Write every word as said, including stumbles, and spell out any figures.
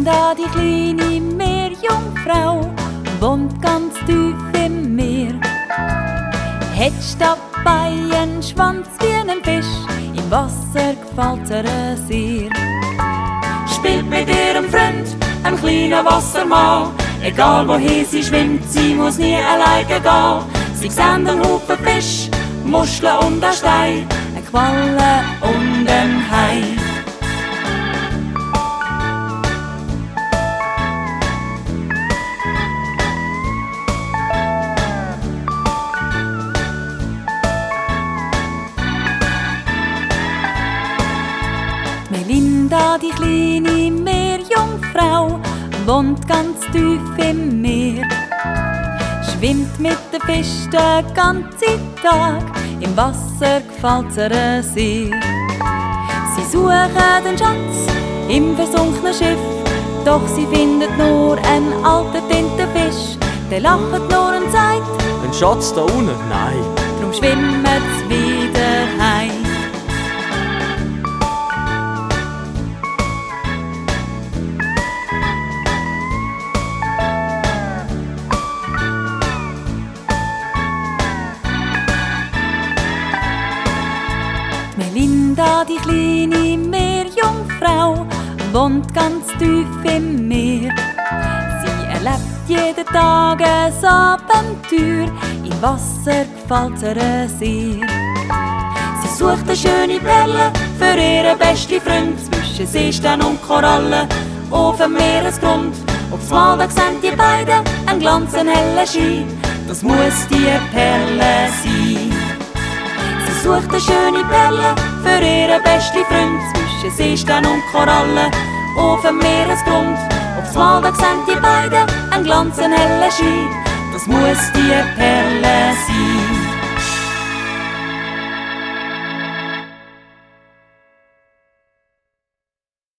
Melinda, die kleine Meerjungfrau, wohnt ganz tief im Meer. Hat dabei einen Schwanz wie einen Fisch, im Wasser gefällt ihr sehr. Spielt mit ihrem Freund, einem kleinen Wassermann. Egal wohin sie schwimmt, sie muss nie alleine gehen. Sie sehen einen Haufen Fisch, Muscheln und einen Stein, eine Qualle und ein Hai. Melinda, die kleine Meerjungfrau, wohnt ganz tief im Meer. Schwimmt mit den Fischen den ganzen Tag, im Wasser gefällt ihr sehr. Sie suchen den Schatz im versunkenen Schiff, doch sie findet nur einen alten Tintenfisch. Der lacht nur und sagt: Ein Schatz da unten? Nein. Drum schwimmen sie wieder heim. Melinda, die kleine Meerjungfrau, wohnt ganz tief im Meer. Sie erlebt jeden Tag ein Abenteuer, im Wasser gefällt ihr sehr. Sie sucht eine schöne Perle für ihren besten Freund. Zwischen Seestern und Korallen auf dem Meeresgrund. Aufs Mal da sehen die beiden einen Glanz, einen hellen Schein. Das muss die Perle sein. Sie sucht eine schöne Perle für ihren besten Freund. Zwischen Seestern und Korallen auf dem Meeresgrund. Aufs Mal da sehen die beiden einen Glanz, einen hellen Schein. Das muss die Perle sein.